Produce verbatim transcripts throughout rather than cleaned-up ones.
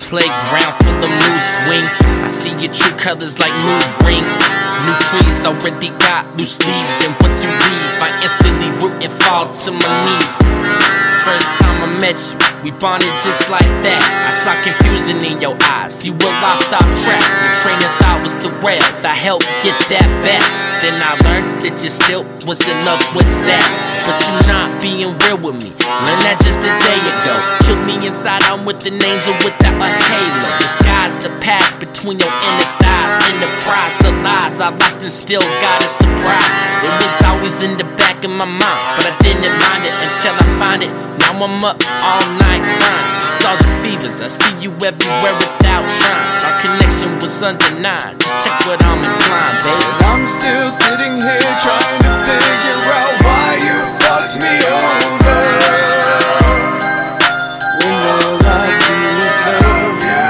playground full of mood swings. I see your true colors like mood rings. New trees already got loose leaves, and once you leave, I instantly root and fall to my knees. First time I met you, we bonded just like that. I saw confusion in your eyes, you were lost off track. Your train of thought was derailed, I helped get that back. Then I learned that you still was in love with Zach, but you not being real with me. Learned that just a day ago. Killed me inside, I'm with an angel without a halo. Disguise the past between your inner thighs. In the prize of lies I lost and still got a surprise. It was always in the back of my mind, but I didn't mind it until I find it. Now I'm up all night crying. Nostalgic fevers, I see you everywhere without trying. Our connection was undenied, just check what I'm inclined, baby. And I'm still sitting here trying to figure out why you fucked me over, when all I do is love you.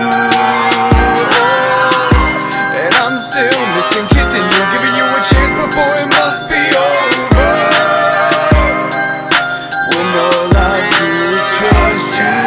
And I'm still missing kissing you, giving you a chance before it must be over, when all I do is trust you.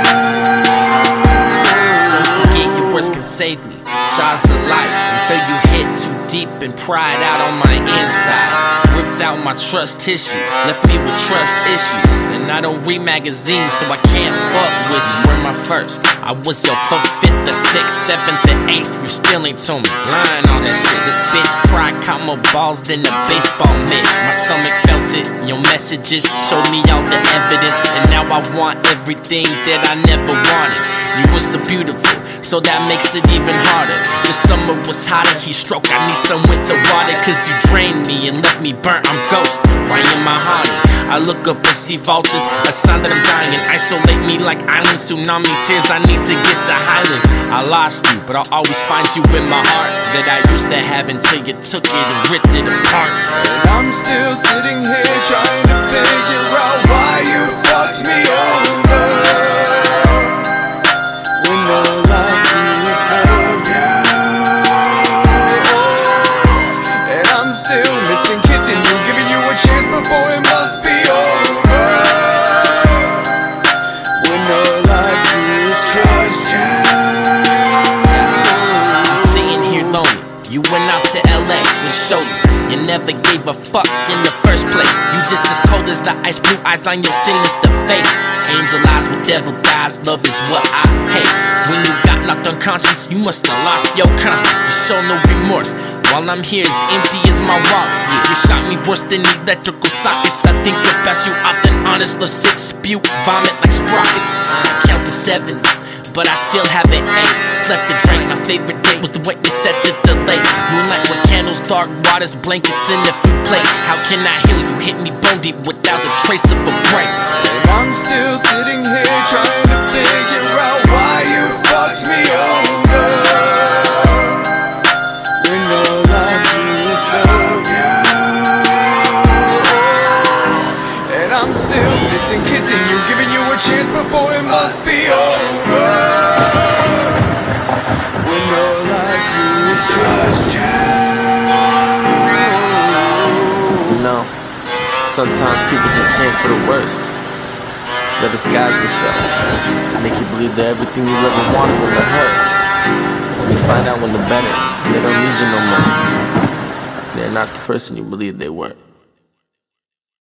Don't forget your words can save me. Jaws of life until you hit too deep and pried out on my insides. Ripped out my trust tissue, left me with trust issues. And I don't read magazines, so I can't fuck with you. You're my first, I was your fourth, fifth, the sixth, seventh, and eighth. You still ain't told me, lying on that shit. This bitch pride caught more balls than a baseball mitt. My stomach felt it, your messages showed me all the evidence. And now I want everything that I never wanted. You were so beautiful, so that makes it even harder. The summer was hot and he stroked, I need some winter water. Cause you drained me and left me burnt, I'm ghost. Why am I haunted? I look up and see vultures, a sign that I'm dying. Isolate me like islands, tsunami tears, I need to get to highlands. I lost you, but I'll always find you in my heart, that I used to have until you took it and ripped it apart. And I'm still sitting here trying to figure out why you fucked me over, when all I do is love you. And I'm still missing kissing you, giving you a chance before it must be over, when all I do is trust you. I'm sitting here lonely, you went out to L A with Shorty. You never gave a fuck in the first place. You just as cold as the ice, blue eyes on your sinister face. Angel eyes with devil eyes, love is what I hate. When you got knocked unconscious, you must have lost your conscience. You show no remorse, while I'm here as empty as my wallet. Yeah, you shot me worse than electrical sockets. I think about you often, honest, love sick, spew, vomit like sprockets. I count to seven, but I still have it eight. Slept and drank, my favorite day was the way you set the delay. Moonlight with candles, dark waters, blankets in the food plate. How can I heal you? Hit me bone deep without a trace of embrace. And I'm still sitting here trying to figure out why you fucked me over, when all I do is love you. And I'm still missing kissing you, giving you a chance before it must be over, when all I do is trust you. You know, sometimes people just chance for the worst. They disguise themselves, make you believe that everything you ever wanted will hurt. You find out when they're better, and they don't need you no more. They're not the person you believed they were.